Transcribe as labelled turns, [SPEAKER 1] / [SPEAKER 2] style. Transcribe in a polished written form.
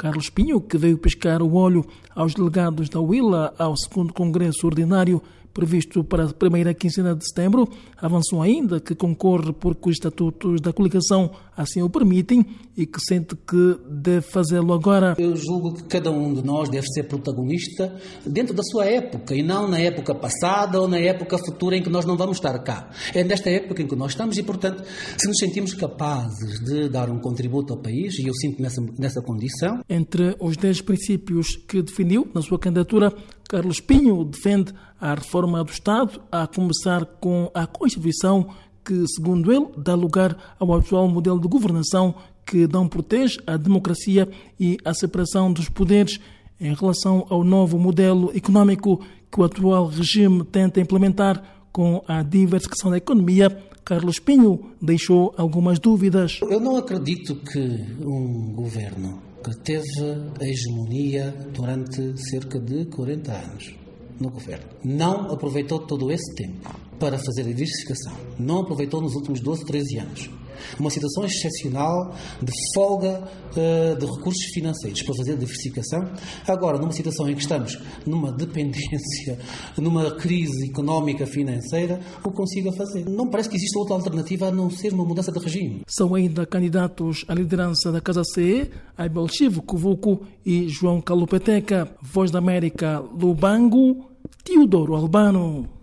[SPEAKER 1] Carlos Pinho, que veio pescar o olho aos delegados da UILA ao 2º Congresso Ordinário, previsto para a primeira quinzena de setembro, avançou ainda que concorre porque os estatutos da coligação assim o permitem e que sente que deve fazê-lo agora.
[SPEAKER 2] Eu julgo que cada um de nós deve ser protagonista dentro da sua época e não na época passada ou na época futura em que nós não vamos estar cá. É nesta época em que nós estamos e, portanto, se nos sentimos capazes de dar um contributo ao país, e eu sinto nessa condição.
[SPEAKER 1] Entre os 10 princípios que definiu na sua candidatura, Carlos Pinho defende a reforma do Estado, a começar com a Constituição, que, segundo ele, dá lugar ao atual modelo de governação que não protege a democracia e a separação dos poderes. Em relação ao novo modelo económico que o atual regime tenta implementar com a diversificação da economia, Carlos Pinho deixou algumas dúvidas.
[SPEAKER 2] Eu não acredito que um governo que teve a hegemonia durante cerca de 40 anos no governo não aproveitou todo esse tempo para fazer a diversificação. Não aproveitou nos últimos 12, 13 anos. Uma situação excepcional de folga de recursos financeiros para fazer a diversificação. Agora, numa situação em que estamos numa dependência, numa crise económica financeira, o consiga fazer. Não parece que exista outra alternativa a não ser uma mudança de regime.
[SPEAKER 1] São ainda candidatos à liderança da Casa CE, Abel Chivo Cuvuco e João Calupeteca. Voz da América, Lubango, Teodoro Albano.